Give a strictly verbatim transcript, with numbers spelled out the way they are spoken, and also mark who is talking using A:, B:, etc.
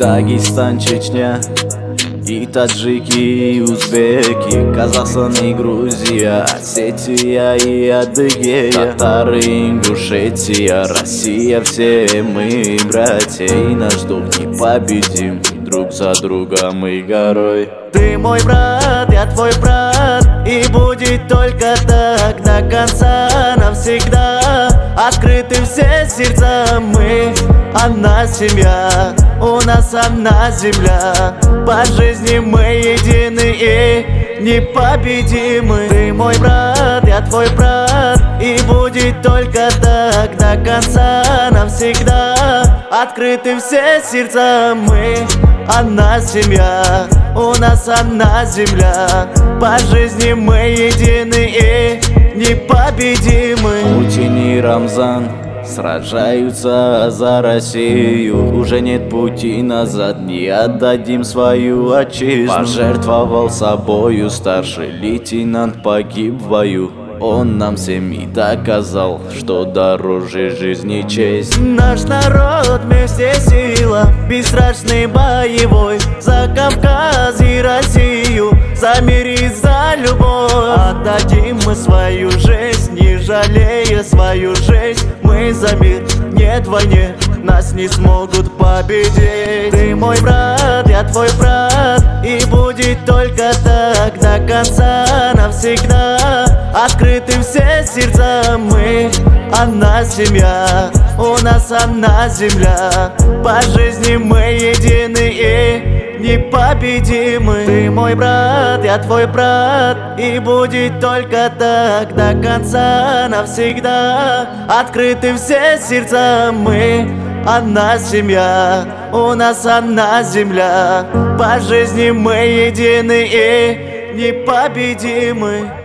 A: Дагестан, Чечня, и таджики, и узбеки, Казахстан и Грузия, Осетия и Адыгея, татары, Ингушетия, Россия, все мы братья, и наш долг непобедим, друг за другом мы горой.
B: Ты мой брат, я твой брат, и будет только так до конца, навсегда. Открыты все сердца мы, одна семья, у нас одна земля. По жизни мы едины и непобедимы. Ты мой брат, я твой брат, и будет только так до конца, навсегда. Открыты все сердца мы, одна семья, у нас одна земля. По жизни мы едины и непобедимы.
A: Путин и Рамзан сражаются за Россию. Уже нет пути назад, не отдадим свою отчизну. Пожертвовал собою старший лейтенант, погиб в бою. Он нам всем и доказал, что дороже жизни честь.
B: Наш народ вместе сила, бесстрашный боевой, за Кавказ и Россию, за мир и за любовь. Отдадим мы свою жизнь, не жалея свою жизнь. Мы за мир, нет войне, нас не смогут победить. Ты мой брат, я твой брат, и будет только так до конца, навсегда. Открыты все сердца мы, одна семья, у нас одна земля. По жизни мы едины и непобедимы. Ты мой брат, я твой брат, и будет только так до конца, навсегда. Открыты все сердца мы, одна семья, у нас одна земля. По жизни мы едины и непобедимы.